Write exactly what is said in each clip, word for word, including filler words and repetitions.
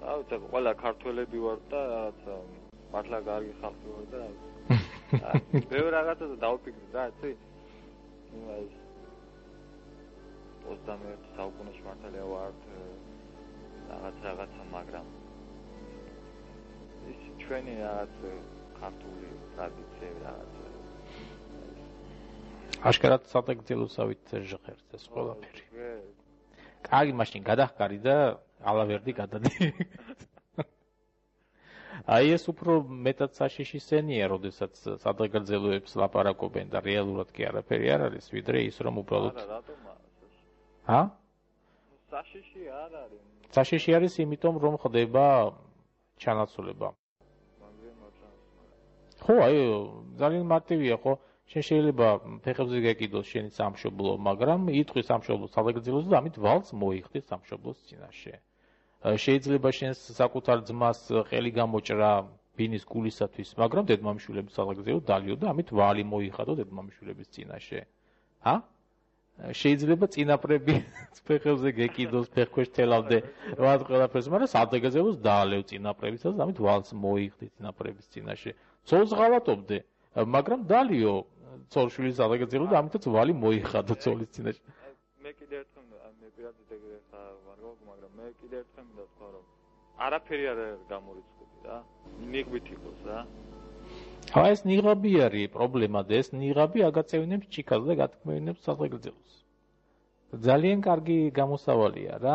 ავთ ყველა ქართველები ვარ და რაღაცა მართლა კარგი ხალხი ვარ და ბევრ რაღაცაზე დავფიქრე რა იცი აი ოცდამეერთე საუკუნეში მართალია ვარ რაღაც რაღაცა მაგრამ ის ჩვენი რაღაც ქართული ტრადიციები რაღაცა აშკარად სატექნოლოგიით ჟღერს ეს ყველაფერი. კარგი, მაშინ გადახკარი და ალავერდი გადადი. აი ეს უფრო მეტად საშიში სცენია, როდესაც სადღეგრძელოებს ლაპარაკობენ და რეალურად კი არაფერი არ არის, ვიდრე ის რომ უბრალოდ არა, რატომა? ჰა? საშიში არ არის. საშიში არის იმიტომ რომ ხდება ჩანაცვლება. ხო, აი ძალიან მარტივია, ხო? შენ შეიძლება ფეხებზე გეკიდოს შენი სამშობლო, მაგრამ იტყვის სამშობლოს სადღეგრძელოზე და ამით ვალს მოიხდეთ სამშობლოს წინაშე. შეიძლება შენს საკუთარ ძმას ყელი გამოჭრა ბინის გულისათვის, მაგრამ დედმამიშვილების სადღეგრძელო დალიო და ამით ვალი მოიხადო დედმამიშვილების წინაშე. ჰა? შეიძლება წინაპრები ფეხებზე გეკიდოს, ფეხქვეშ თელავდე, რაღაც ყველაფერს, მაგრამ სადღეგრძელოს დაალევ წინაპრებისაც და ამით ვალს მოიხდეთ წინაპრების წინაშე. ცოლს ღალატობდე, მაგრამ დალიო ცოლშვილის სადღეგრძელო და ამითაც ვალი მოიხადო ცოლის წინაშე. მე კიდე ერთხელ მე პირადად ეგრე ხარ ვარ, მაგრამ მე კიდე ერთხელ მინდა თქვა რომ არაფერი არ გამორიცხული რა. ნიღბით იყოს რა. აი ეს ნიღაბი არის პრობლემა და ეს ნიღაბი აგაწევინებს ჩიქას და გათქმევინებს სადღეგრძელოს. ძალიან კარგი გამოსავალია რა.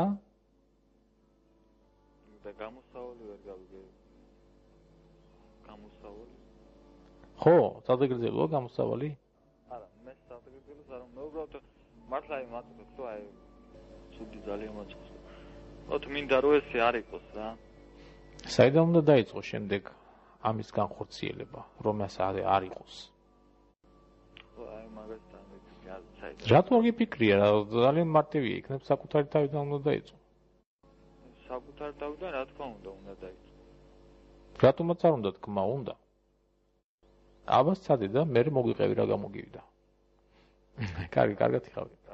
და გამოსავალი ვერ გავიგე. გამოსავალი ხო, სადღეგრძელოა გამოსავალი? არა, მე სადღეგრძელოს არ მე უბრალოდ მართლა აი მაწუხებს თუ აი ცუდი ძალიან მაწუხებს. ოთ მინდა რომ ესე არ იყოს რა. საიდან უნდა დაიწყო შემდეგ ამის განხორციელება, რომ ეს არ იყოს? ხო, აი მაგასთან ვიცი. რატო გიფიქრია, ძალიან მარტივია, იქნებ საკუთარი თავიდან უნდა დაიწყო. საკუთარი თავიდან რა თქმა უნდა უნდა დაიწყო. რატომაც არ უნდა თქმა უნდა? აბა სცადე და მე მოგვიყევი რა გამოგივიდა. კარგი, კარგად იხავი.